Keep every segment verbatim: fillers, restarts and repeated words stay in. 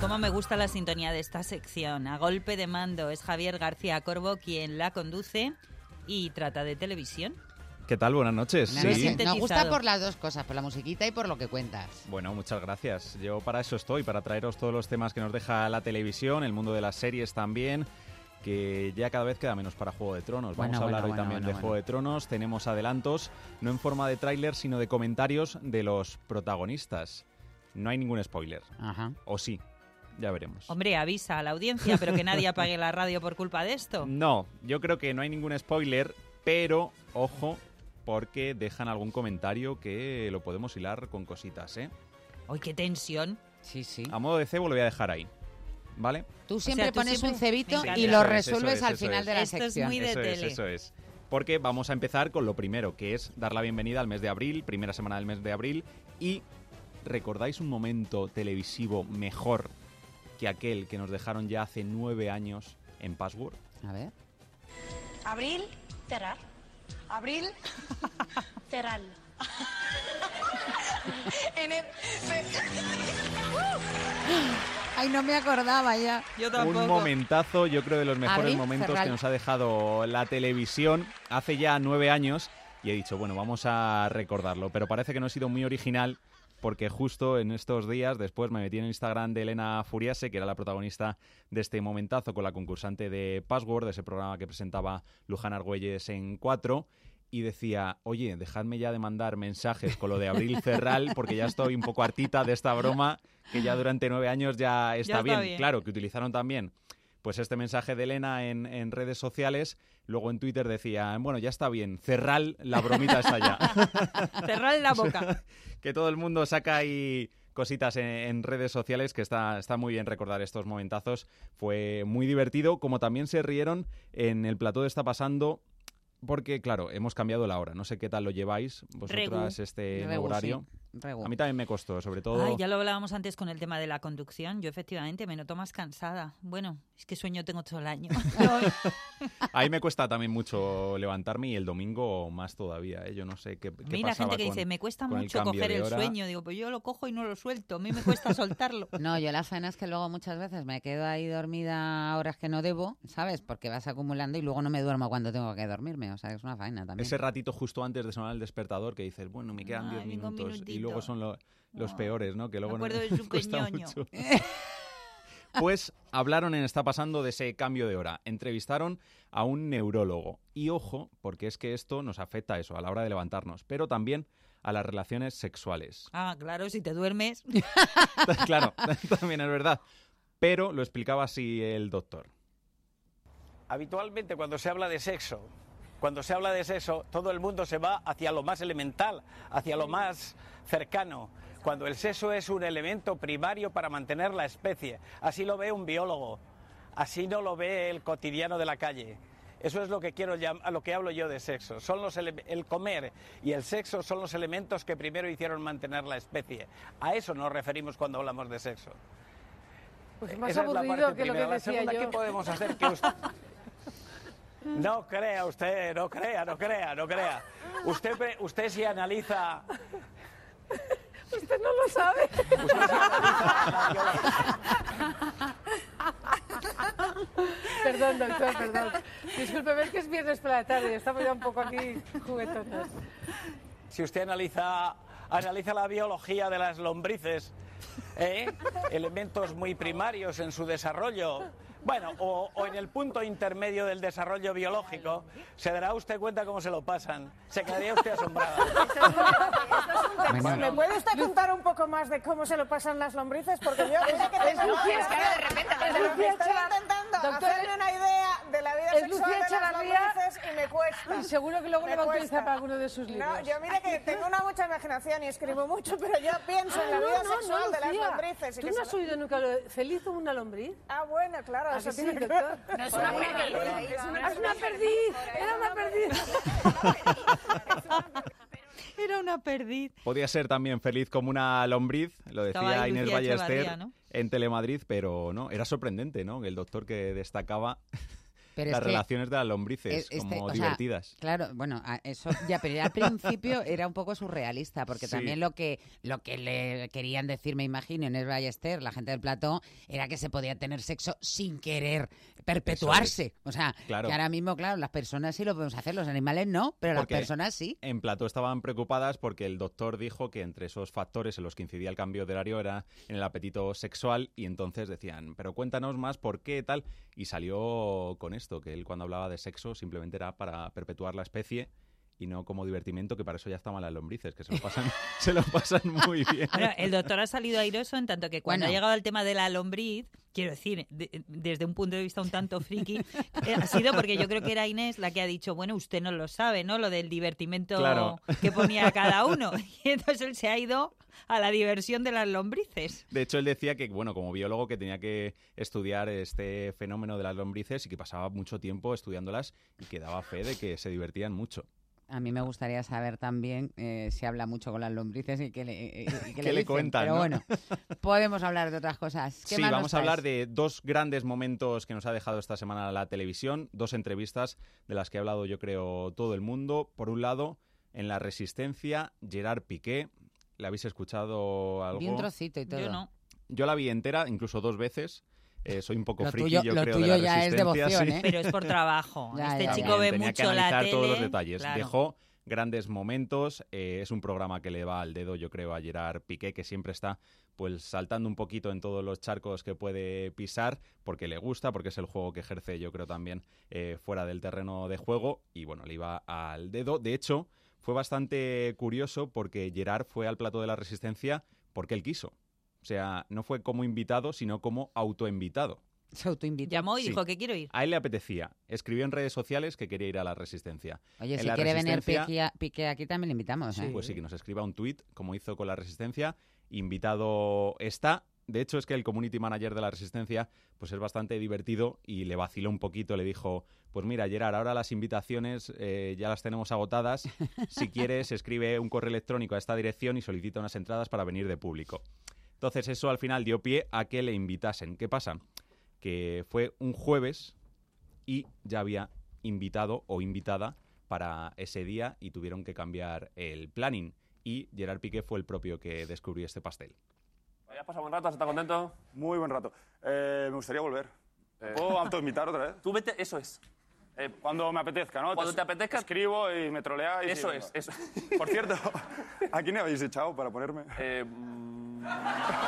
Cómo me gusta la sintonía de esta sección. A golpe de mando es Javier García Corbo quien la conduce y trata de televisión. ¿Qué tal? Buenas noches. Sí. Nos gusta por las dos cosas, por la musiquita y por lo que cuentas. Bueno, muchas gracias. Yo para eso estoy, para traeros todos los temas que nos deja la televisión, el mundo de las series también, que ya cada vez queda menos para Juego de Tronos. Vamos bueno, a hablar bueno, hoy bueno, también bueno, de bueno. Juego de Tronos. Tenemos adelantos, no en forma de tráiler, sino de comentarios de los protagonistas. No hay ningún spoiler. Ajá. ¿O sí? Ya veremos. Hombre, avisa a la audiencia, pero que nadie apague la radio por culpa de esto. No, yo creo que no hay ningún spoiler, pero, ojo, porque dejan algún comentario que lo podemos hilar con cositas, ¿eh? ¡Ay, qué tensión! Sí, sí. A modo de cebo lo voy a dejar ahí, ¿vale? Tú siempre O sea, tú pones siempre- un cebito Me y encanta. lo Eso es, resuelves eso es, al eso final es. de la Esto es sección. muy de Eso es, tele. eso es. Porque vamos a empezar con lo primero, que es dar la bienvenida al mes de abril, primera semana del mes de abril, y ¿recordáis un momento televisivo mejor que aquel que nos dejaron ya hace nueve años en Password? A ver. Abril, cerrar. Abril, cerrar. en el... Ay, no me acordaba ya. Yo Un tampoco. momentazo, yo creo de los mejores Abril, momentos Ferral. que nos ha dejado la televisión hace ya nueve años y he dicho, bueno, vamos a recordarlo, pero parece que no he sido muy original porque justo en estos días después me metí en el Instagram de Elena Furiase, que era la protagonista de este momentazo con la concursante de Password, de ese programa que presentaba Luján Argüelles en cuatro, y decía, oye, dejadme ya de mandar mensajes con lo de Abril Ferral, porque ya estoy un poco hartita de esta broma, que ya durante nueve años ya está, Ya está bien. bien. Claro, que utilizaron también pues este mensaje de Elena en, en redes sociales, luego en Twitter decía, bueno, ya está bien, cerral la bromita esa ya. Cerrad la boca. Que todo el mundo saca ahí cositas en, en redes sociales, que está, está muy bien recordar estos momentazos. Fue muy divertido, como también se rieron en el plató de Está Pasando, porque, claro, hemos cambiado la hora. No sé qué tal lo lleváis vosotras Regu. este Regu, nuevo horario. sí. Regu. A mí también me costó, sobre todo... Ay, ya lo hablábamos antes con el tema de la conducción. Yo efectivamente me noto más cansada. Bueno, es que sueño tengo todo el año. Ahí me cuesta también mucho levantarme y el domingo más todavía, ¿eh? Yo no sé qué, qué A mí la pasaba gente que con- dice, me cuesta con el mucho cambio coger de el hora. sueño. Digo, pues yo lo cojo y no lo suelto. A mí me cuesta soltarlo. No, yo la faena es que luego muchas veces me quedo ahí dormida a horas que no debo, ¿sabes? Porque vas acumulando y luego no me duermo cuando tengo que dormirme. O sea, es una faena también. Ese ratito justo antes de sonar el despertador que dices, bueno, me quedan Ay, diez venga, un minutos. Y minutito. luego son lo- los Ay, peores, ¿no? Que luego me acuerdo no, de su cuesta peñoño. mucho. Pues hablaron en Está Pasando de ese cambio de hora. Entrevistaron a un neurólogo. Y ojo, porque es que esto nos afecta a eso, a la hora de levantarnos, pero también a las relaciones sexuales. Ah, claro, si te duermes. Claro, también es verdad. Pero lo explicaba así el doctor. Habitualmente cuando se habla de sexo, cuando se habla de sexo, todo el mundo se va hacia lo más elemental, hacia lo más cercano, cuando el sexo es un elemento primario para mantener la especie. Así lo ve un biólogo, así no lo ve el cotidiano de la calle. Eso es lo que quiero llam- a lo que hablo yo de sexo. Son los ele- el comer y el sexo son los elementos que primero hicieron mantener la especie. A eso nos referimos cuando hablamos de sexo. Pues más Esa es la aburrido parte que lo que primera. La decía segunda, yo. ¿qué podemos hacer que usted... No crea usted, no crea, no crea, no crea. Usted, pe- usted si analiza... Usted no lo sabe. Usted si analiza la Perdón, doctor, perdón. Discúlpeme, es que es viernes por la tarde. Estamos ya un poco aquí juguetonas. si usted analiza, analiza la biología de las lombrices, ¿eh? Elementos muy primarios en su desarrollo, bueno, o, o en el punto intermedio del desarrollo biológico, se dará usted cuenta cómo se lo pasan. Se quedaría usted asombrada. Bueno, ¿Me puede usted contar un poco más de cómo se lo pasan las lombrices? Porque yo mira que Es Lucía, es que ahora de repente es aparece Lucía Estoy Echevarría. intentando Doctor, hacerme una idea de la vida es sexual Lucía de las Echevarría. lombrices y me cuesta. Y seguro que luego Me le va a utilizar cuesta. para alguno de sus libros. No, yo mire que tengo una mucha imaginación y escribo mucho, pero yo pienso en la Ah, no, vida no, sexual no, de las Lucía. lombrices. y ¿Tú que no se has lo- oído nunca lo de feliz como una lombriz? Ah, bueno, claro, ¿A eso que sí, tiene que doctor? ver. No es una perdiz. Es una perdiz, era una perdiz. Era una perdiz. Podía ser también feliz como una lombriz, lo Estaba decía ahí Inés Lucía Ballester Echevarría, ¿no? en Telemadrid, pero no, era sorprendente, ¿no? El doctor que destacaba Pero las es que relaciones de las lombrices este, como o sea, divertidas. Claro, bueno, eso ya, pero al principio era un poco surrealista, porque Sí. también lo que lo que le querían decir, me imagino, en el Ballester, la gente del plató, era que se podía tener sexo sin querer perpetuarse. O sea, Claro. que ahora mismo, claro, las personas sí lo podemos hacer, los animales no, pero Porque las personas sí. En plató estaban preocupadas porque el doctor dijo que entre esos factores en los que incidía el cambio de horario era en el apetito sexual, y entonces decían, pero cuéntanos más por qué tal, y salió con esto, que él cuando hablaba de sexo simplemente era para perpetuar la especie y no como divertimento, que para eso ya estaban las lombrices, que se lo pasan, se lo pasan muy bien. Bueno, el doctor ha salido airoso en tanto que cuando Bueno. ha llegado al tema de la lombriz, quiero decir, de- desde un punto de vista un tanto friki, eh, ha sido porque yo creo que era Inés la que ha dicho, bueno, usted no lo sabe, ¿no? Lo del divertimento Claro. que ponía cada uno. Y entonces él se ha ido a la diversión de las lombrices. De hecho, él decía que, bueno, como biólogo, que tenía que estudiar este fenómeno de las lombrices y que pasaba mucho tiempo estudiándolas y que daba fe de que se divertían mucho. A mí me gustaría saber también eh, si habla mucho con las lombrices y qué le, eh, y qué ¿Qué le dicen. cuentan, Pero no? bueno, podemos hablar de otras cosas. ¿Qué Sí, más nos vamos a hablar traes? de dos grandes momentos que nos ha dejado esta semana la televisión, dos entrevistas de las que ha hablado, yo creo, todo el mundo. Por un lado, en La Resistencia, Gerard Piqué. ¿Le habéis escuchado algo? Vi un trocito y todo. Yo no. Yo la vi entera, incluso dos veces. Eh, soy un poco Lo friki, tuyo- yo lo creo, tuyo de La ya es Resistencia. devoción, sí. ¿eh? Pero es por trabajo. Ya, este ya, chico ya. ve Tenía mucho que la analizar tele. todos los detalles. Claro. Dejó grandes momentos. eh, es un programa que le va al dedo, yo creo, a Gerard Piqué, que siempre está pues saltando un poquito en todos los charcos que puede pisar, porque le gusta, porque es el juego que ejerce, yo creo, también eh, fuera del terreno de juego. Y bueno, le iba al dedo. De hecho, fue bastante curioso porque Gerard fue al plató de La Resistencia porque él quiso. O sea, no fue como invitado, sino como autoinvitado. Se autoinvitó. Llamó y Sí. dijo que quiero ir. A él le apetecía. Escribió en redes sociales que quería ir a La Resistencia. Oye, En si La quiere venir Resistencia- Piqué, a- Piqué aquí también le invitamos. ¿eh? Pues sí, que nos escriba un tuit, como hizo con La Resistencia. Invitado está. De hecho, es que el community manager de La Resistencia pues es bastante divertido y le vaciló un poquito. Le dijo, pues mira, Gerard, ahora las invitaciones eh, ya las tenemos agotadas. Si quieres, escribe un correo electrónico a esta dirección y solicita unas entradas para venir de público. Entonces eso al final dio pie a que le invitasen. ¿Qué pasa? Que fue un jueves y ya había invitado o invitada para ese día y tuvieron que cambiar el planning. Y Gerard Piqué fue el propio que descubrió este pastel. ¿Has pasado buen rato? ¿Has estado contento? Muy buen rato. Eh, me gustaría volver. ¿Me puedo autoinvitar otra vez? Tú vete, eso es. Eh, Cuando me apetezca, ¿no? Cuando te apetezca- Escribo y me troleáis. y eso venga. es, eso. Por cierto, ¿a quién me habéis echado para ponerme? Eh, mm, eh,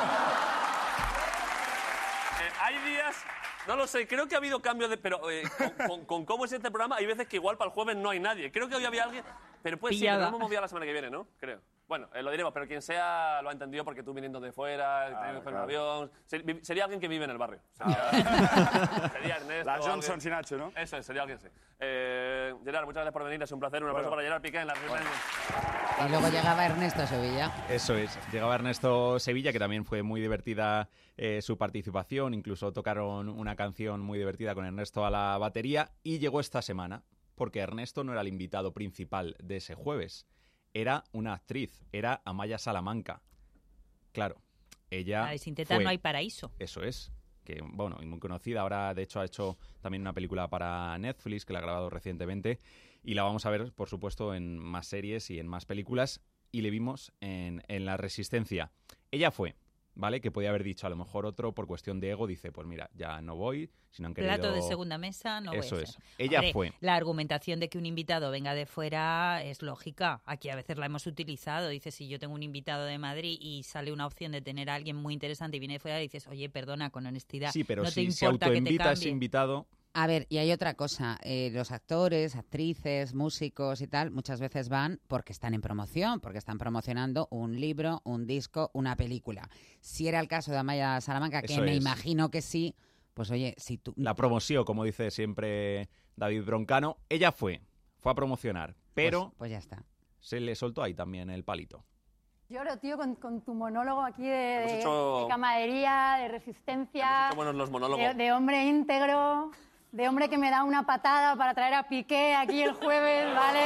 hay días, no lo sé, creo que ha habido cambio de... Pero eh, con, con- con cómo es este programa, hay veces que igual para el jueves no hay nadie. Creo que hoy había alguien, pero pues sí, Pillada. pero lo hemos movido a la semana que viene, ¿no? Creo. Bueno, eh, lo diremos, pero quien sea lo ha entendido porque tú viniendo de fuera, teniendo que coger un avión... ser- vi- sería alguien que vive en el barrio. Sería, sería Ernesto. La o Johnson alguien- sin H, ¿no? Eso es, sería alguien, sí. Eh, Gerard, muchas gracias por venir, es un placer. Un aplauso Bueno. para Gerard Piqué en la Resistencia. Y luego llegaba Ernesto Sevilla. Eso es. Llegaba Ernesto Sevilla, que también fue muy divertida eh, su participación. Incluso tocaron una canción muy divertida con Ernesto a la batería. Y llegó esta semana, porque Ernesto no era el invitado principal de ese jueves. Era una actriz, era Amaya Salamanca. Claro, ella Ah, sin teta fue- no hay paraíso. Eso es. Que, bueno, y muy conocida. Ahora, de hecho, ha hecho también una película para Netflix, que la ha grabado recientemente. Y la vamos a ver, por supuesto, en más series y en más películas. Y le vimos en, en La Resistencia. Ella fue, ¿vale? Que podía haber dicho, a lo mejor otro, por cuestión de ego, dice, pues mira, ya no voy, si no han querido... Plato de segunda mesa, no voy a Eso ser. es. Ella Hombre, fue. La argumentación de que un invitado venga de fuera es lógica. Aquí a veces la hemos utilizado. Dices, si yo tengo un invitado de Madrid y sale una opción de tener a alguien muy interesante y viene de fuera, dices, oye, perdona, con honestidad, Sí, pero no te si se importa que te autoinvita a ese cambie. invitado... A ver, y hay otra cosa. eh, los actores, actrices, músicos y tal, muchas veces van porque están en promoción, porque están promocionando un libro, un disco, una película. Si era el caso de Amaya Salamanca, que Eso me es. imagino que sí, pues oye, si tú... La promoción, como dice siempre David Broncano, ella fue, fue a promocionar, pero Pues, pues ya está. se le soltó ahí también el palito. Lloro, tío, con, con tu monólogo aquí de, Hemos de- hecho- de camaradería, de Hemos resistencia, hecho buenos los monólogos. de, de hombre íntegro, de hombre que me da una patada para traer a Piqué aquí el jueves, ¿vale?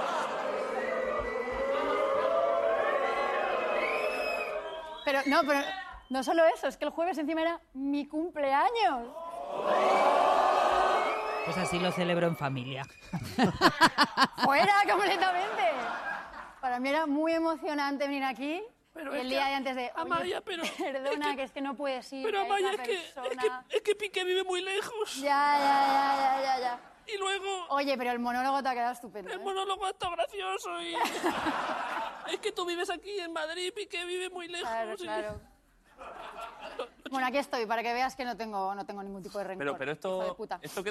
Pero no, pero no solo eso, es que el jueves encima era mi cumpleaños. Pues así lo celebro en familia. ¡Fuera completamente! Para mí era muy emocionante venir aquí. Pero y el día de antes de... Amaya, pero... Perdona, es que, que es que no puedes ir. Pero que Amaya, hay es una que, es, persona... que, es que Piqué vive muy lejos. Ya, ya, ya, ya, ya, ya. Y luego... Oye, pero el monólogo te ha quedado estupendo. El ¿eh? monólogo está gracioso y... Es que tú vives aquí en Madrid, Piqué vive muy lejos. Claro, y... claro. Bueno, aquí estoy, para que veas que no tengo, no tengo ningún tipo de rencor. Pero, pero esto... hijo de puta. esto que...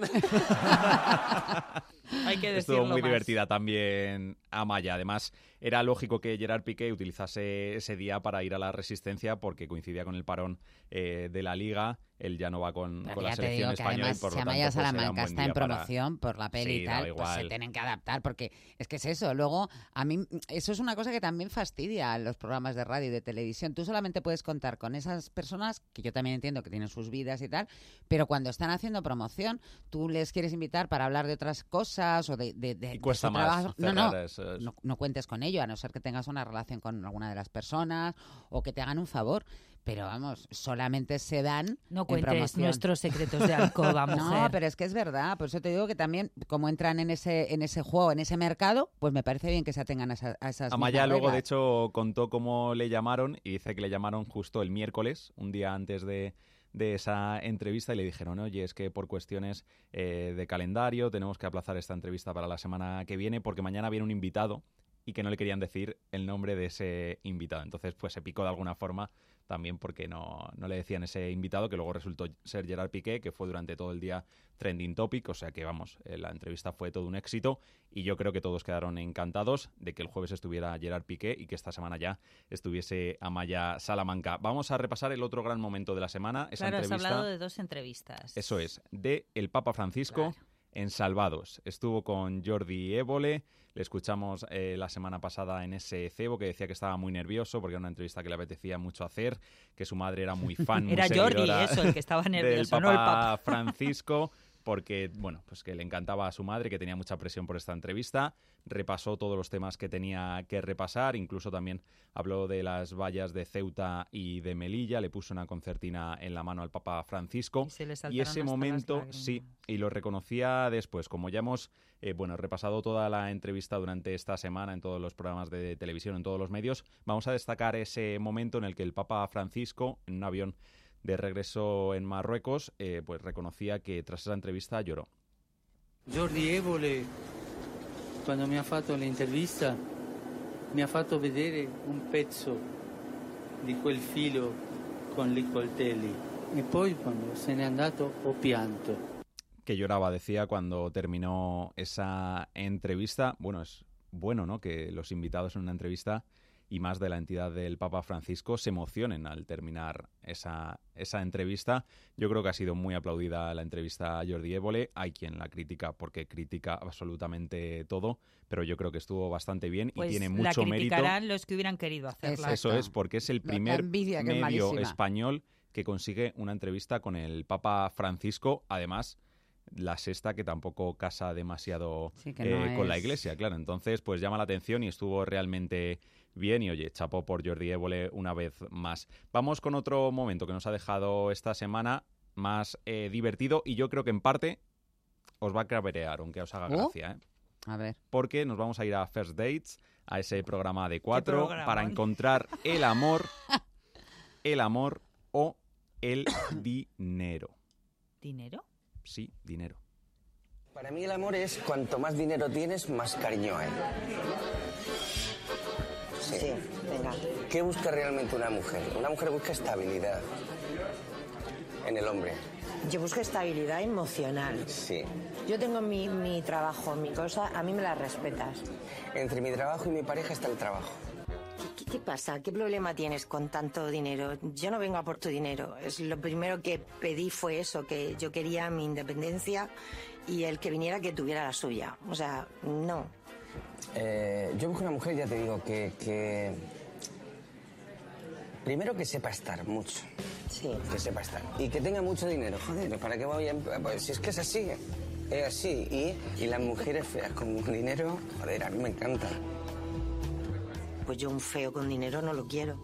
Hay que decirlo Estuvo muy más. divertida también Amaya. Además, era lógico que Gerard Piqué utilizase ese día para ir a la Resistencia porque coincidía con el parón eh, de la Liga. Él ya no va con, Pero con ya la te selección digo que española además, y por si lo tanto Amaya pues, era un Salamanca buen está en día para- promoción por la peli Sí, y daba tal, pues se igual. tienen que adaptar porque es que es eso. Luego, a mí, eso es una cosa que también fastidia a los programas de radio y de televisión. Tú solamente puedes contar con esas personas, que yo también entiendo que tienen sus vidas y tal, pero cuando están haciendo promoción, tú les quieres invitar para hablar de otras cosas o de, de, de, Y cuesta de su más trabajo. No, no, cerrar esos- no, no cuentes con ello, a no ser que tengas una relación con alguna de las personas o que te hagan un favor. Pero vamos, solamente se dan No en cuentes promoción. nuestros secretos de alcoba, mujer. No, pero es que es verdad. Por eso te digo que también, como entran en ese en ese juego, en ese mercado, pues me parece bien que se atengan a, esa- a esas Amaya mismas luego, de reglas. hecho, contó cómo le llamaron y dice que le llamaron justo el miércoles, un día antes de, de esa entrevista, y le dijeron, oye, es que por cuestiones eh, de calendario tenemos que aplazar esta entrevista para la semana que viene porque mañana viene un invitado y que no le querían decir el nombre de ese invitado. Entonces, pues se picó de alguna forma también porque no, no le decían ese invitado, que luego resultó ser Gerard Piqué, que fue durante todo el día trending topic. O sea que, vamos, eh, la entrevista fue todo un éxito y yo creo que todos quedaron encantados de que el jueves estuviera Gerard Piqué y que esta semana ya estuviese Amaya Salamanca. Vamos a repasar el otro gran momento de la semana, esa Claro, has entrevista. hablado de dos entrevistas. Eso es, de el Papa Francisco Claro. en Salvados. Estuvo con Jordi Évole, le escuchamos eh, la semana pasada en ese cebo que decía que estaba muy nervioso porque era una entrevista que le apetecía mucho hacer, que su madre era muy fan, muy Era Jordi, seguidora eso, el que estaba del nervioso, Papa no el Papa. Francisco, porque, bueno, pues que le encantaba a su madre, que tenía mucha presión por esta entrevista. Repasó todos los temas que tenía que repasar, incluso también habló de las vallas de Ceuta y de Melilla, le puso una concertina en la mano al Papa Francisco. Y se le Y saltaron ese hasta las momento, lágrimas. sí, y lo reconocía después. Como ya hemos eh, bueno, repasado toda la entrevista durante esta semana en todos los programas de televisión, en todos los medios, vamos a destacar ese momento en el que el Papa Francisco, en un avión de regreso en Marruecos, eh, pues reconocía que tras esa entrevista lloró. Jordi Évole, quando mi ha fatto l'intervista, mi ha fatto vedere un pezzo di quel filo con i coltelli e poi quando se n'è andato ho pianto. Que lloraba, decía, cuando terminó esa entrevista. Bueno, es bueno, ¿no?, que los invitados en una entrevista, y más de la entidad del Papa Francisco, se emocionen al terminar esa, esa entrevista. Yo creo que ha sido muy aplaudida la entrevista a Jordi Évole. Hay quien la critica porque critica absolutamente todo, pero yo creo que estuvo bastante bien Pues y tiene la mucho mérito. criticarán los que hubieran querido hacerla. Eso es, porque es el La primer envidia, que es medio malísima. español que consigue una entrevista con el Papa Francisco. Además, la sexta, que tampoco casa demasiado Sí, que eh, no con la es- Iglesia, claro. Entonces, pues llama la atención y estuvo realmente bien. Y oye, chapó por Jordi Évole una vez más. Vamos con otro momento que nos ha dejado esta semana más eh, divertido, y yo creo que en parte os va a cabrear, aunque os haga ¿Oh? gracia, ¿eh? A ver. Porque nos vamos a ir a First Dates, a ese programa de cuatro, programón? para encontrar el amor, el amor o el dinero. ¿Dinero? Sí, dinero. Para mí el amor es cuanto más dinero tienes, más cariño hay. Sí. venga. ¿Qué busca realmente una mujer? Una mujer busca estabilidad en el hombre. Yo busco estabilidad emocional. Sí. Yo tengo mi, mi trabajo, mi cosa, a mí me la respetas. Entre mi trabajo y mi pareja está el trabajo. ¿Qué, qué pasa? ¿Qué problema tienes con tanto dinero? Yo no vengo a por tu dinero. Es lo primero que pedí fue eso, que yo quería mi independencia y el que viniera que tuviera la suya. O sea, no. Eh, yo busco una mujer, ya te digo, que, que... Primero que sepa estar mucho. Sí. Que sepa estar. Y que tenga mucho dinero. Joder, ¿para qué voy a...? Pues si es que es así. Es así. Y, y las mujeres feas con dinero, joder, a mí me encantan. Pues yo un feo con dinero no lo quiero.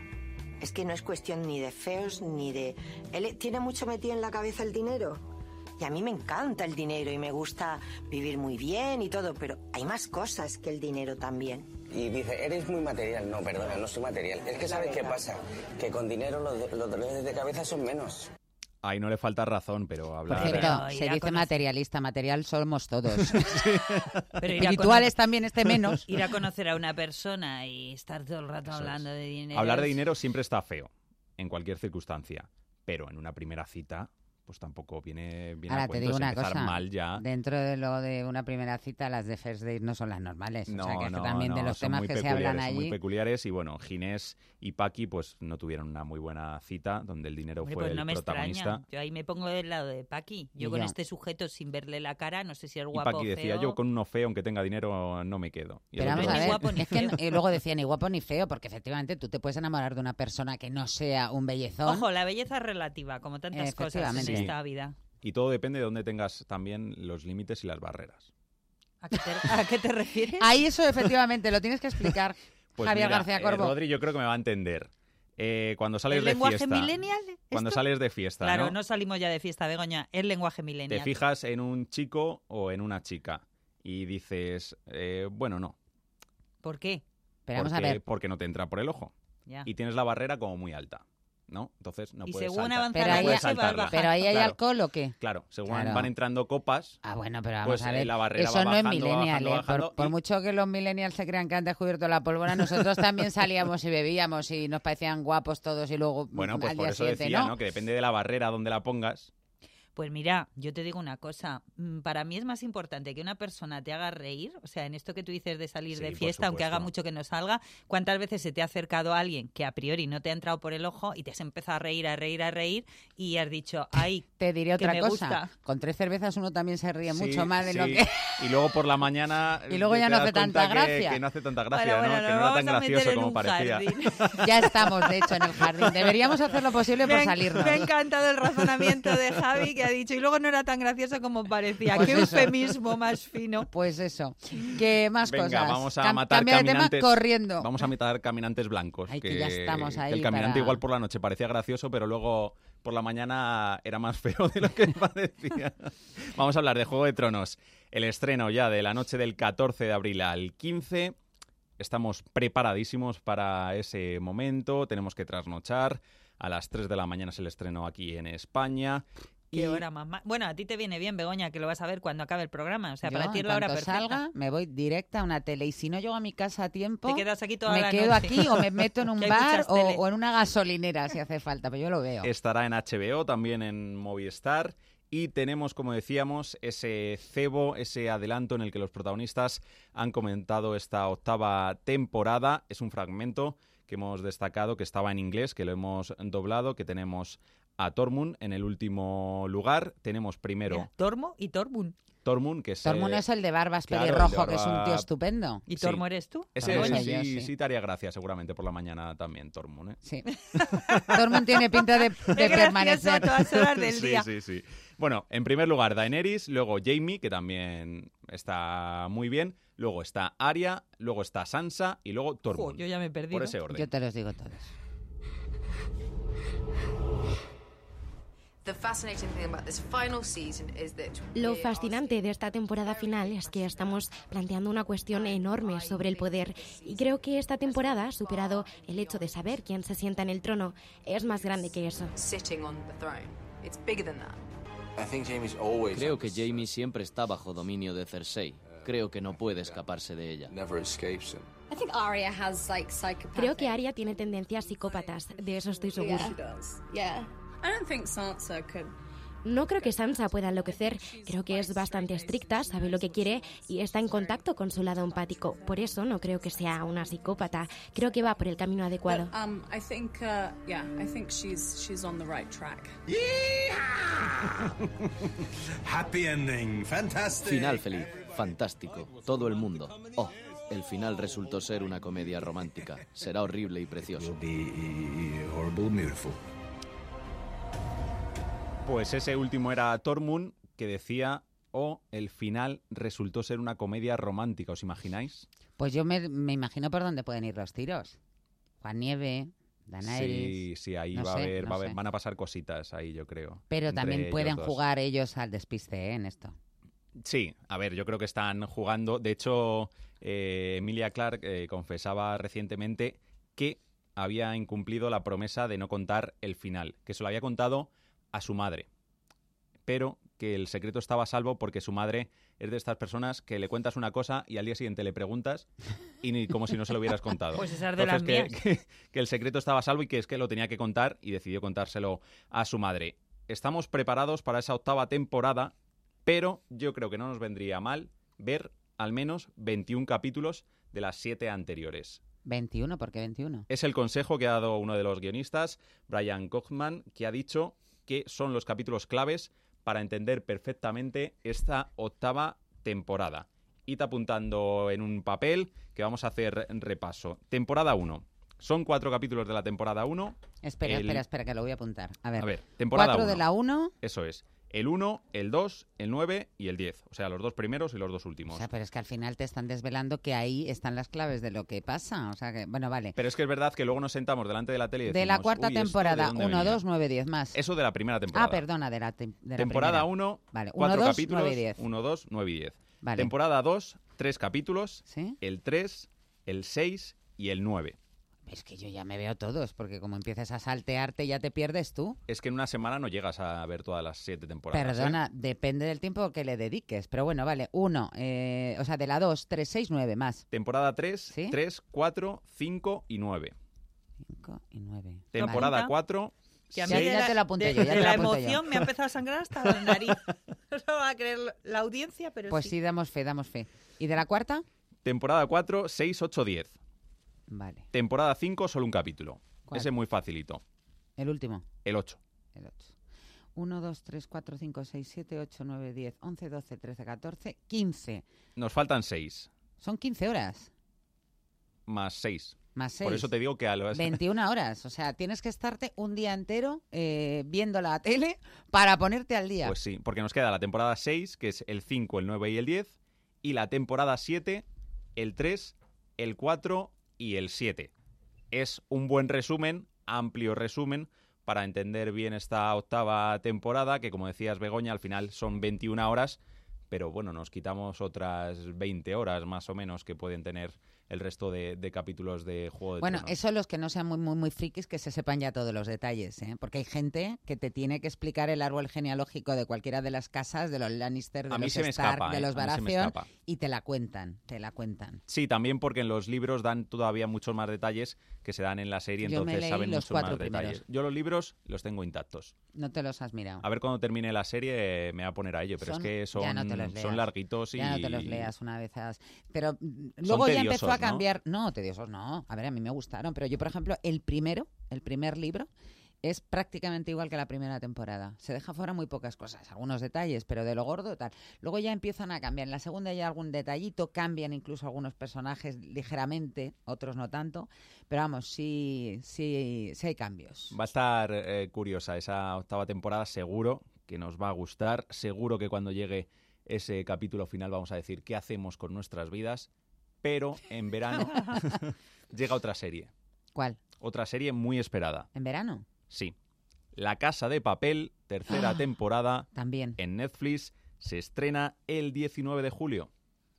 Es que no es cuestión ni de feos ni de... Él tiene mucho metido en la cabeza el dinero Y a mí me encanta el dinero y me gusta vivir muy bien y todo, pero hay más cosas que el dinero también. Y dice, eres muy material. No, perdona, no soy material. Es que ¿sabes qué pasa? Que con dinero los, los dolores de cabeza son menos. Ahí no le falta razón, pero hablar... Por cierto, Pero se ir a dice conocer- materialista, material somos todos. Pero ir a Espirituales conocer- también este menos. Ir a conocer a una persona y estar todo el rato Eso hablando es. de dinero. Hablar de dinero siempre está feo, en cualquier circunstancia, pero en una primera cita, pues tampoco viene bien Ahora a te cuento, digo es una empezar cosa, mal ya. dentro de lo de una primera cita, las de first date no son las normales. No, o sea, que, es que no, también de no, los son temas muy que se peculiares, hablan son muy allí... peculiares y bueno, Ginés y Paqui pues no tuvieron una muy buena cita donde el dinero Hombre, fue pues el no me protagonista. extraña. Yo ahí me pongo del lado de Paqui. Yo Y con yo. este sujeto sin verle la cara, no sé si es Y guapo o Paqui feo. decía, yo con uno feo, aunque tenga dinero, no me quedo. Y el Pero vamos otro- a ver, guapo ni es que feo. y luego decía ni guapo ni feo, porque efectivamente tú te puedes enamorar de una persona que no sea un bellezón. Ojo, la belleza es relativa, como tantas cosas en Efectivamente. Sí. esta vida. Y todo depende de dónde tengas también los límites y las barreras. ¿A qué te, a qué te refieres? Ahí eso efectivamente lo tienes que explicar, Pues Javier mira, García eh, Corbo. Rodri yo creo que me va a entender. Eh, cuando sales ¿El de lenguaje fiesta... millennial? Cuando esto? sales de fiesta, Claro, ¿no? no salimos ya de fiesta, Begoña. Es lenguaje Te millennial. fijas en un chico o en una chica y dices, eh, bueno, no. ¿Por qué? Pero vamos a porque, ver. porque no te entra por el ojo. Ya. Y tienes la barrera como muy alta, ¿no? Entonces no Y puedes según saltar. avanza Pero no ahí, puedes hay- saltarla. pero ahí hay Claro. alcohol o qué? Claro, según Claro. van entrando copas, Ah, bueno, pero vamos pues a eh, ver. la barrera Eso va no bajando, es millennial, bajando, ¿eh? bajando, Por, por y- mucho que los millennials se crean que han descubierto la pólvora, nosotros también salíamos y bebíamos y nos parecían guapos todos y luego Bueno, pues al por día eso siguiente, decía, ¿no? ¿no? Que depende de la barrera donde la pongas. Pues mira, yo te digo una cosa, mm, para mí es más importante que una persona te haga reír, o sea, en esto que tú dices de salir Sí, de por fiesta, aunque haga supuesto. mucho que no salga, ¿cuántas veces se te ha acercado alguien que a priori no te ha entrado por el ojo y te has empezado a reír, a reír, a reír y has dicho, ay, Te diré que otra me cosa. gusta? Con tres cervezas uno también se ríe Sí, mucho más de lo sí. que... Y luego por la mañana... Y luego te ya no das hace cuenta tanta que- gracia. Que no hace tanta gracia, Bueno, bueno, ¿no? nos Que no era tan vamos a meter gracioso en como un parecía. jardín. Ya estamos, de hecho, en el jardín. Deberíamos hacer lo posible Me por ha- salirnos. Me ha encantado el razonamiento de Javi que ha dicho, y luego no era tan gracioso como parecía. Pues Qué eso. eufemismo más fino. Pues eso. ¿Qué más Venga, cosas? vamos a Cam- matar cambia de tema caminantes. corriendo. Vamos a matar caminantes blancos. Ay, que ya estamos que ahí el caminante para- igual por la noche parecía gracioso, pero luego por la mañana era más feo de lo que parecía. Vamos a hablar de Juego de Tronos. El estreno ya de la noche del catorce de abril al quince. Estamos preparadísimos para ese momento. Tenemos que trasnochar. A las tres de la mañana es el estreno aquí en España. Qué Y- hora más ma- Bueno, a ti te viene bien, Begoña, que lo vas a ver cuando acabe el programa. O sea, Yo, para ti es en la hora cuanto perfecta. salga, me voy directa a una tele. Y si no llego a mi casa a tiempo, Te quedas aquí toda me la quedo noche. aquí o me meto en un Que hay bar muchas o, tele. o en una gasolinera si hace falta. Pero yo lo veo. Estará en H B O, también en Movistar. Y tenemos, como decíamos, ese cebo, ese adelanto en el que los protagonistas han comentado esta octava temporada. Es un fragmento que hemos destacado, que estaba en inglés, que lo hemos doblado, que tenemos a Tormund en el último lugar. Tenemos primero Mira, Tormo y Tormund. Tormund, que es... Tormund eh, es el de barbas claro, el de pelirrojo, que es un barba- tío estupendo. ¿Y Sí. Tormo eres tú? Ese Tormund sí, soy yo, sí. sí. te haría gracia seguramente por la mañana también, Tormund, ¿eh? Sí. Tormund tiene pinta de, de Es gracioso permanecer. a todas horas del sí, día. sí, sí. Bueno, en primer lugar Daenerys, luego Jaime, que también está muy bien, luego está Arya, luego está Sansa y luego Jo, Tormund. yo ya me he perdido. Por ese orden. Yo te los digo todos. Lo fascinante de esta temporada final es que estamos planteando una cuestión enorme sobre el poder y creo que esta temporada ha superado el hecho de saber quién se sienta en el trono. Es más grande que eso. Creo que Jaime siempre está bajo dominio de Cersei. Creo que no puede escaparse de ella. Creo que Arya tiene tendencias psicópatas, de eso estoy segura. No creo que Sansa pueda enloquecer. Creo que es bastante estricta, sabe lo que quiere y está en contacto con su lado empático. Por eso no creo que sea una psicópata. Creo que va por el camino adecuado. Um, I think, uh, yeah, I think she's she's on the right track. Happy ending, fantastic. Final feliz, fantástico, todo el mundo. Oh, el final resultó ser una comedia romántica. Será horrible y precioso. Horrible, beautiful. Pues ese último era Tormund, que decía, oh, el final resultó ser una comedia romántica, ¿os imagináis? Pues yo me, me imagino por dónde pueden ir los tiros. Juan Nieve, Daenerys, Sí, sí, ahí no va sé, a haber, no va a haber- sé. van a pasar cositas ahí, yo creo. Pero entre también ellos pueden dos. jugar ellos al despiste, ¿eh? En esto. Sí, a ver, yo creo que están jugando. De hecho, eh, Emilia Clarke eh, confesaba recientemente que había incumplido la promesa de no contar el final, que se lo había contado a su madre, pero que el secreto estaba a salvo porque su madre es de estas personas que le cuentas una cosa y al día siguiente le preguntas y ni como si no se lo hubieras contado. Pues esa es de las Entonces, que, mías. que- que el secreto estaba a salvo y que es que lo tenía que contar y decidió contárselo a su madre. Estamos preparados para esa octava temporada, pero yo creo que no nos vendría mal ver al menos veintiún capítulos de las siete anteriores. veintiuno, ¿por qué veintiuno? Es el consejo que ha dado uno de los guionistas, Brian Kochman, que ha dicho que son los capítulos claves para entender perfectamente esta octava temporada. Id apuntando en un papel que vamos a hacer repaso. Temporada uno. Son cuatro capítulos de la temporada uno. Espera, El- espera, espera, que lo voy a apuntar. A ver, A ver, temporada cuatro de uno. la uno. Eso es. El uno, el dos, el nueve y el diez. O sea, los dos primeros y los dos últimos. O sea, pero es que al final te están desvelando que ahí están las claves de lo que pasa. O sea, que, bueno, vale. Pero es que es verdad que luego nos sentamos delante de la tele y decimos... De la cuarta "Uy, ¿esto de temporada, dónde uno, venía?". dos, nueve, diez más. Eso de la primera temporada. Ah, perdona, de la, tem- de la Temporada primera. uno, Vale, cuatro uno, dos, capítulos, nueve y diez. uno, dos, nueve y diez. Vale. Temporada dos, tres capítulos, ¿Sí? el tres, el seis y el nueve. Es que yo ya me veo todos, porque como empiezas a saltearte ya te pierdes tú. Es que en una semana no llegas a ver todas las siete temporadas. ¿eh? Perdona, depende del tiempo que le dediques. Pero bueno, vale, uno, eh, o sea, de la dos, tres, seis, nueve más. Temporada tres, tres, cuatro, cinco y nueve. cinco y nueve. Temporada cuatro, Que a mí Ya- de ya la- te lo apunté de- yo, ya de te la lo apunté yo. emoción me ha empezado a sangrar hasta la nariz. No lo va a creer la audiencia, pero Pues sí. sí, damos fe, damos fe. ¿Y de la cuarta? Temporada cuatro, seis, ocho, diez. Vale. Temporada cinco, solo un capítulo. ¿Cuál? Ese es muy facilito. El último. El ocho. El ocho. uno, dos, tres, cuatro, cinco, seis, siete, ocho, nueve, diez, once, doce, trece, catorce, quince. Nos faltan seis. Son quince horas. Más seis. Más Por seis. eso te digo que a los... veintiuna horas. O sea, tienes que estarte un día entero eh, viendo la tele para ponerte al día. Pues sí, porque nos queda la temporada seis, que es el cinco, el nueve y el diez, y la temporada siete, el tres, el cuatro y el siete. Es un buen resumen, amplio resumen, para entender bien esta octava temporada, que como decías, Begoña, al final son veintiuna horas, pero bueno, nos quitamos otras veinte horas más o menos que pueden tener el resto de, de capítulos de Juego de Bueno, Tronos. eso los que no sean muy, muy, muy frikis, que se sepan ya todos los detalles, ¿eh? Porque hay gente que te tiene que explicar el árbol genealógico de cualquiera de las casas, de los Lannister, de A mí los se me Stark, escapa, de ¿eh? los A mí se me Baratheon, escapa. y te la cuentan, te la cuentan. Sí, también porque en los libros dan todavía muchos más detalles que se dan en la serie, Yo me entonces leí saben los muchos cuatro más primeros. detalles. Yo los libros los tengo intactos. No te los has mirado. A ver cuando termine la serie eh, me voy a poner a ello, pero Son- es que son, ya no te los leas. son larguitos y... Ya no te los leas una vez. has- Pero mm, Son luego ya tediosos, empezó a ¿no? cambiar. No, tediosos no. A ver, a mí me gustaron. Pero yo, por ejemplo, el primero, el primer libro, es prácticamente igual que la primera temporada. Se deja fuera muy pocas cosas, algunos detalles, pero de lo gordo tal. Luego ya empiezan a cambiar. En la segunda ya algún detallito, cambian incluso algunos personajes ligeramente, otros no tanto. Pero vamos, sí, sí, sí hay cambios. Va a estar eh, curiosa esa octava temporada, seguro que nos va a gustar, seguro que cuando llegue ese capítulo final vamos a decir qué hacemos con nuestras vidas, pero en verano llega otra serie. ¿Cuál? Otra serie muy esperada. ¿En verano? Sí. La Casa de Papel, tercera Ah, temporada. También. En Netflix se estrena el diecinueve de julio.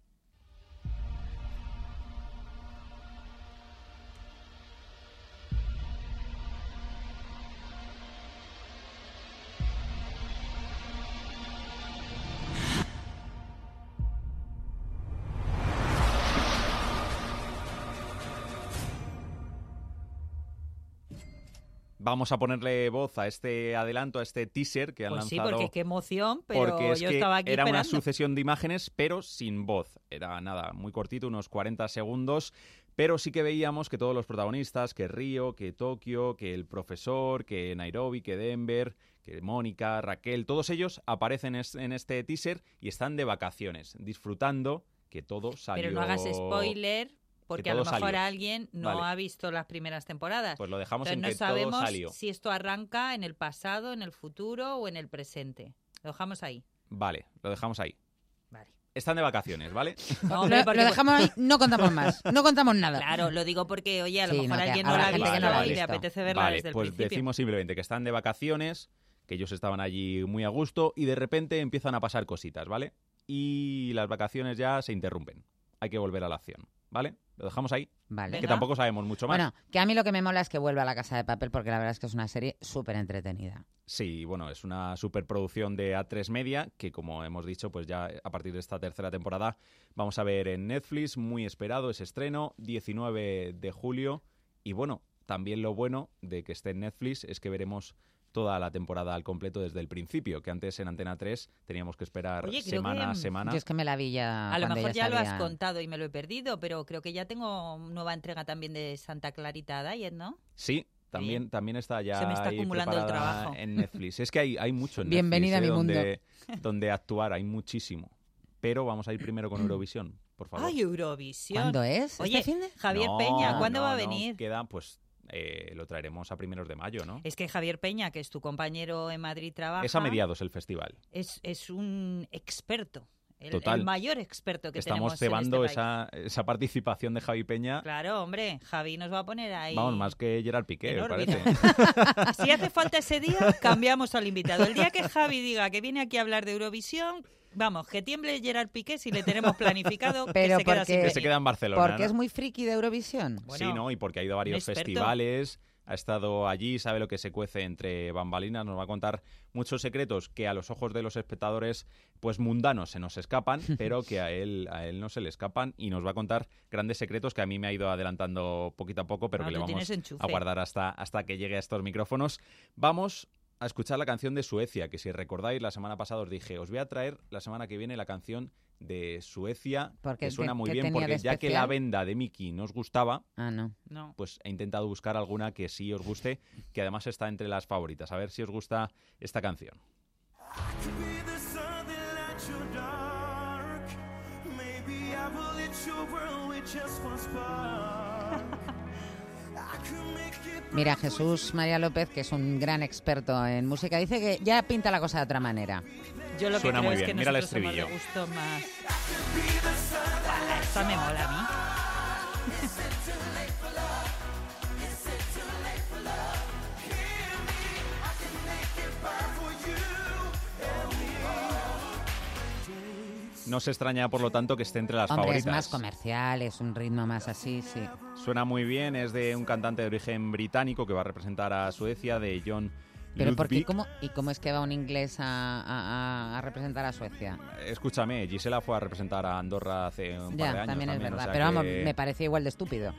Vamos a ponerle voz a este adelanto, a este teaser que han Pues sí, lanzado. porque qué emoción, pero porque es yo que estaba aquí era una esperando. sucesión de imágenes, pero sin voz. Era nada, muy cortito, unos cuarenta segundos, pero sí que veíamos que todos los protagonistas, que Río, que Tokio, que el profesor, que Nairobi, que Denver, que Mónica, Raquel, todos ellos aparecen es- en este teaser y están de vacaciones, disfrutando que todo salió... Pero no hagas spoiler, porque que a lo todo mejor salió. alguien no Vale. ha visto las primeras temporadas. Pues lo dejamos Entonces en no que todo sabemos salió. si esto arranca en el pasado, en el futuro o en el presente. Lo dejamos ahí. Vale, lo dejamos ahí. Vale. están de vacaciones, ¿vale? No, lo, lo dejamos ahí, no contamos más, no contamos nada. Claro, lo digo porque, oye, a lo Sí, mejor no, que alguien no habrá la ha gente visto que no la ha y le visto. apetece verla Vale, desde el pues principio. decimos simplemente que están de vacaciones, que ellos estaban allí muy a gusto y de repente empiezan a pasar cositas, ¿vale? Y las vacaciones ya se interrumpen. Hay que volver a la acción, ¿vale? Lo dejamos ahí. Vale. Que Venga. tampoco sabemos mucho más. Bueno, que a mí lo que me mola es que vuelva a La Casa de Papel porque la verdad es que es una serie súper entretenida. Sí, bueno, es una superproducción de A tres Media que, como hemos dicho, pues ya a partir de esta tercera temporada vamos a ver en Netflix, muy esperado ese estreno, diecinueve de julio. Y bueno, también lo bueno de que esté en Netflix es que veremos toda la temporada al completo desde el principio, que antes en Antena tres teníamos que esperar Oye, creo semana que, a semana. Yo es que me la vi ya A lo cuando mejor ya ya lo has salía. contado y me lo he perdido, pero creo que ya tengo nueva entrega también de Santa Clarita Diet, ¿no? Sí, también, también está ya Se me está ahí acumulando el preparada trabajo. en Netflix. Es que hay, hay mucho en Bienvenida Netflix, a mi ¿eh? donde, donde actuar, hay muchísimo. Pero vamos a ir primero con Eurovisión, por favor. ¡Ay, Eurovisión! ¿Cuándo es? Oye, ¿Este fin de? Javier No, Peña, ¿cuándo no, va a no, venir? Queda, pues, eh, lo traeremos a primeros de mayo, ¿no? Es que Javier Peña, que es tu compañero en Madrid, trabaja... Es a mediados el festival. Es, es un experto. El, Total. el mayor experto que Estamos tenemos cebando en este esa, esa participación de Javi Peña. Claro, hombre, Javi nos va a poner ahí... Vamos, más que Gerard Piqué, en me órbita. parece. Si hace falta ese día, cambiamos al invitado. El día que Javi diga que viene aquí a hablar de Eurovisión, vamos, que tiemble Gerard Piqué si le tenemos planificado Pero que se queda porque- sin Que se queda en Barcelona. Porque ¿no? es muy friki de Eurovisión. Sí, ¿no? Y porque ha ido a varios un experto. festivales, ha estado allí, sabe lo que se cuece entre bambalinas, nos va a contar muchos secretos que a los ojos de los espectadores, pues mundanos, se nos escapan, pero que a él, a él no se le escapan y nos va a contar grandes secretos que a mí me ha ido adelantando poquito a poco, pero Ah, que le tú vamos tienes enchufe. a guardar hasta, hasta que llegue a estos micrófonos. Vamos a escuchar la canción de Suecia, que si recordáis, la semana pasada os dije, os voy a traer la semana que viene la canción de Suecia, Porque que suena te- muy ¿qué bien, tenía porque de ya que especial? la venda de Miki nos gustaba, Ah, no. No. pues he intentado buscar alguna que sí os guste, que además está entre las favoritas. A ver si os gusta esta canción. Mira, Jesús María López, que es un gran experto en música, dice que ya pinta la cosa de otra manera. Yo lo Suena que creo muy es bien. que Mira el nosotros somos de estribillo. gusto más... Buah, esta me mola a mí. No se extraña, por lo tanto, que esté entre las Hombre, favoritas. es más comercial, es un ritmo más así, sí. Suena muy bien, es de un cantante de origen británico que va a representar a Suecia, de John Pero ¿por qué? Ludwig. ¿Cómo, ¿Y cómo es que va un inglés a, a- a- a representar a Suecia? Escúchame, Gisela fue a representar a Andorra hace un par Ya, de años. también es o verdad. sea Pero vamos, que- me parecía igual de estúpido.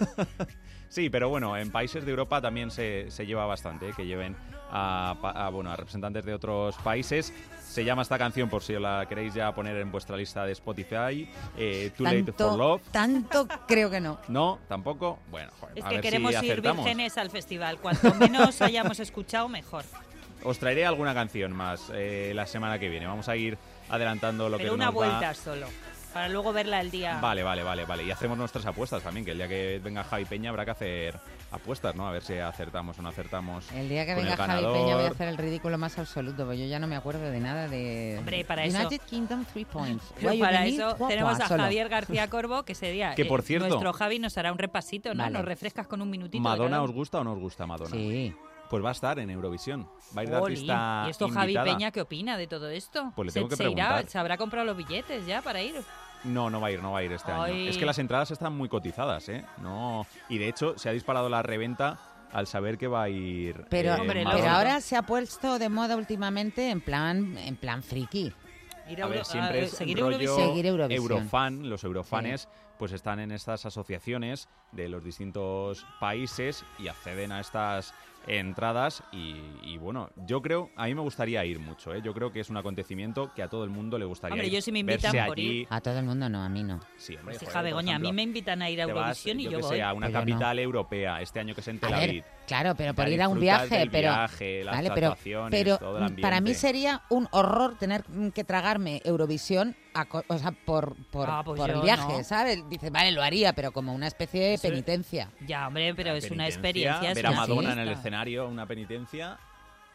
Sí, pero bueno, en países de Europa también se, se lleva bastante, ¿eh? Que lleven a, pa- a, bueno, a representantes de otros países. Se llama esta canción, por si os la queréis ya poner en vuestra lista de Spotify, eh, Too Late for Love. tanto creo que no. No, tampoco. Bueno, joder, Es a que ver queremos si ir acertamos. vírgenes al festival. Cuanto menos hayamos escuchado, mejor. Os traeré alguna canción más eh, la semana que viene. Vamos a ir adelantando lo Pero que una nos va- vuelta solo, para luego verla el día... Vale, vale, vale, vale. Y hacemos nuestras apuestas también, que el día que venga Javi Peña habrá que hacer apuestas, ¿no? A ver si acertamos o no acertamos. El día que con venga el Javi ganador. Peña voy a hacer el ridículo más absoluto, porque yo ya no me acuerdo de nada de... Hombre, para eso- United Kingdom, three points. Pero Why you para need eso trois tenemos points, a solo. Javier García Corbo, que ese día Que, por cierto, nuestro Javi nos hará un repasito, ¿no? Vale. Nos refrescas con un minutito. de ¿Madonna cada os uno. gusta o no os gusta Madonna? Sí. Pues va a estar en Eurovisión. Va a ir de Jolín. artista ¿Y esto Javi invitada. Peña qué opina de todo esto? Pues le ¿Se, tengo que se irá, preguntar. ¿Se habrá comprado los billetes ya para ir? No, no va a ir, no va a ir este Ay. año. Es que las entradas están muy cotizadas, ¿eh? No. Y de hecho se ha disparado la reventa al saber que va a ir. Pero, eh, pero Madonna. ahora se ha puesto de moda últimamente en plan, en plan friki. Ir A ver, Euro- siempre a- es seguir rollo Eurovisión. Seguir Eurovisión. Eurofan, los eurofanes pues están en estas asociaciones de los distintos países y acceden a estas entradas y, y bueno, yo creo, a mí me gustaría ir mucho, ¿eh? Yo creo que es un acontecimiento que a todo el mundo le gustaría Hombre, ir. yo si me invitan verse por allí. ir. A todo el mundo no, a mí no. Sí, hombre, Pues joder, hija por Begoña, a mí ejemplo, me invitan a ir a te vas, Eurovisión y yo yo que voy. sé, a una Pues yo no. capital europea, este año que es en Tel A ver, Aviv. claro, pero por Para ir a un disfrutar viaje, del pero viaje, las vale, pero, actuaciones, pero todo el ambiente. para mí sería un horror tener que tragarme Eurovisión a co- o sea, por, por, Ah, pues por el yo viaje, no. ¿sabes? Dices, vale, lo haría, pero como una especie de Eso- penitencia. Ya, hombre, pero es una Penitencia, experiencia. es ver a una Madonna en fiesta. el escenario, una penitencia.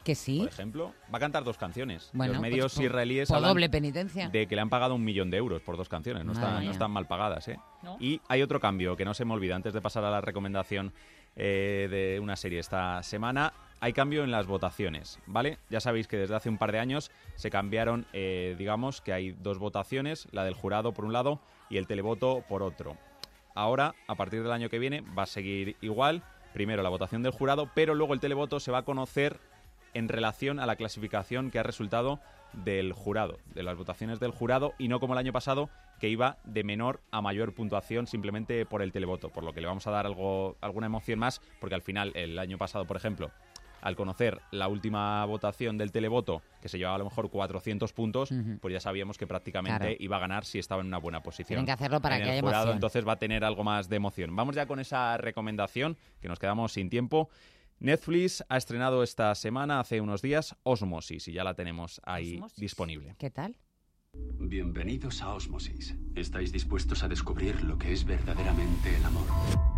Que sí. Por ejemplo, va a cantar dos canciones. Bueno, los medios pues, israelíes por hablan doble penitencia. de que le han pagado un millón de euros por dos canciones. No, Madre están, mía. no están mal pagadas, ¿eh? ¿No? Y hay otro cambio que no se me olvida antes de pasar a la recomendación eh, de una serie esta semana. Hay cambio en las votaciones, ¿vale? Ya sabéis que desde hace un par de años se cambiaron, eh, digamos, que hay dos votaciones, la del jurado por un lado y el televoto por otro. Ahora, a partir del año que viene, va a seguir igual. Primero la votación del jurado, pero luego el televoto se va a conocer en relación a la clasificación que ha resultado del jurado, de las votaciones del jurado, y no como el año pasado, que iba de menor a mayor puntuación simplemente por el televoto, por lo que le vamos a dar algo, alguna emoción más, porque al final, el año pasado, por ejemplo, al conocer la última votación del televoto, que se llevaba a lo mejor cuatrocientos puntos, uh-huh. pues ya sabíamos que prácticamente Claro. iba a ganar si estaba en una buena posición. Tienen que hacerlo para en que el haya jurado, emoción. entonces va a tener algo más de emoción. Vamos ya con esa recomendación, que nos quedamos sin tiempo. Netflix ha estrenado esta semana, hace unos días, Osmosis, y ya la tenemos ahí Osmosis. disponible. ¿Qué tal? Bienvenidos a Osmosis. ¿Estáis dispuestos a descubrir lo que es verdaderamente el amor?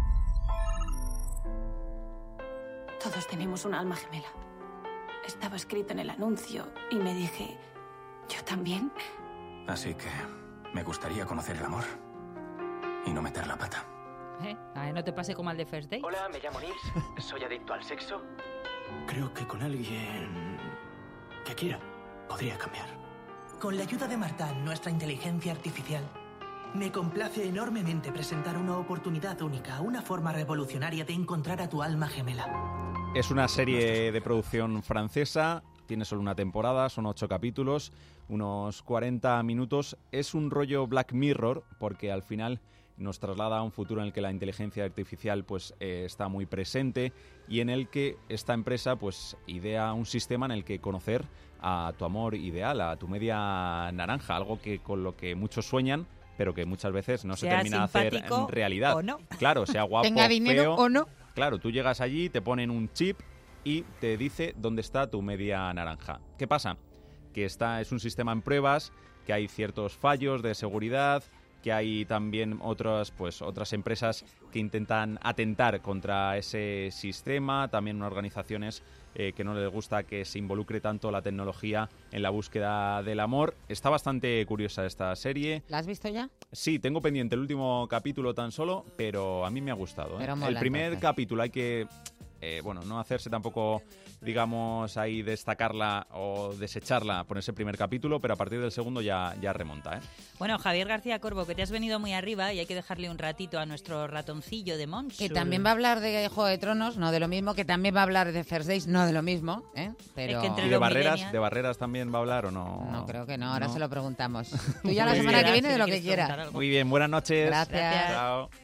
Todos tenemos un alma gemela. Estaba escrito en el anuncio y me dije, ¿yo también? Así que me gustaría conocer el amor y no meter la pata. ¿Eh? A ver, no te pase como al de First Date. Hola, me llamo Nils. Soy adicto al sexo. Creo que con alguien que quiera podría cambiar. Con la ayuda de Martán, nuestra inteligencia artificial, me complace enormemente presentar una oportunidad única, una forma revolucionaria de encontrar a tu alma gemela. Es una serie de producción francesa, tiene solo una temporada, son ocho capítulos, unos cuarenta minutos. Es un rollo Black Mirror, porque al final nos traslada a un futuro en el que la inteligencia artificial pues eh, está muy presente y en el que esta empresa pues idea un sistema en el que conocer a tu amor ideal, a tu media naranja, algo que con lo que muchos sueñan, pero que muchas veces no se Sea termina de hacer simpático en realidad. o no. Claro, sea guapo, Tenga dinero feo. o no. Claro, tú llegas allí, te ponen un chip y te dice dónde está tu media naranja. ¿Qué pasa? Que esta es un sistema en pruebas, que hay ciertos fallos de seguridad, que hay también otras, pues, otras empresas que intentan atentar contra ese sistema, también unas organizaciones eh, que no les gusta que se involucre tanto la tecnología en la búsqueda del amor. Está bastante curiosa esta serie. ¿La has visto ya? Sí, tengo pendiente el último capítulo tan solo, pero a mí me ha gustado, ¿eh? Pero mola, El primer entonces. capítulo hay que... Eh, bueno, no hacerse tampoco, digamos, ahí destacarla o desecharla por ese primer capítulo, pero a partir del segundo ya, ya remonta, ¿eh? Bueno, Javier García Corbo, que te has venido muy arriba y hay que dejarle un ratito a nuestro ratoncillo de Monsul. Que también va a hablar de Juego de Tronos, no de lo mismo, que también va a hablar de First Days, no de lo mismo, ¿eh? Pero... Es que entre ¿Y de los barreras, millennials- de barreras también va a hablar o no? No, creo que no, ahora ¿No? se lo preguntamos. Tú ya la Muy semana bien. que viene de lo Si que quieres preguntar quieras. algo. Muy bien, buenas noches. Gracias. Chao.